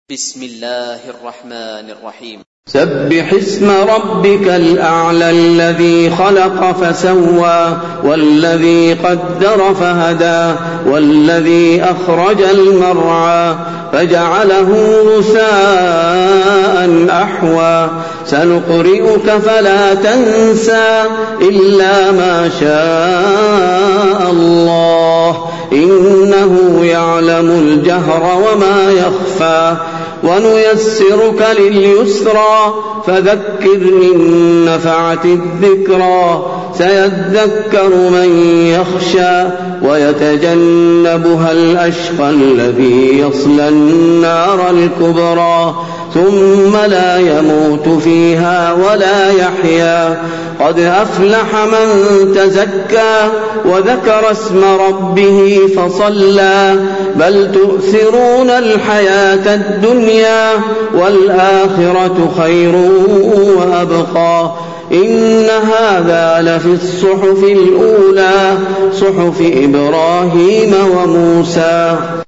بسم الله الرحمن الرحيم. سبح اسم ربك الأعلى الذي خلق فسوى والذي قدر فهدى والذي أخرج المرعى فجعله غثاء أحوى سنقرئك فلا تنسى إلا ما شاء الله إنه يعلم الجهر وما يخفى ونيسرك لليسرى فذكر إن نفعت الذكرى سيذكر من يخشى ويتجنبها الأشقى الذي يصلى النار الكبرى ثم لا يموت فيها ولا يحيا قد أفلح من تزكى وذكر اسم ربه فصلى بل تؤثرون الحياة الدنيا والآخرة خير وأبقى إن هذا لفي الصحف الأولى صحف إبراهيم وموسى.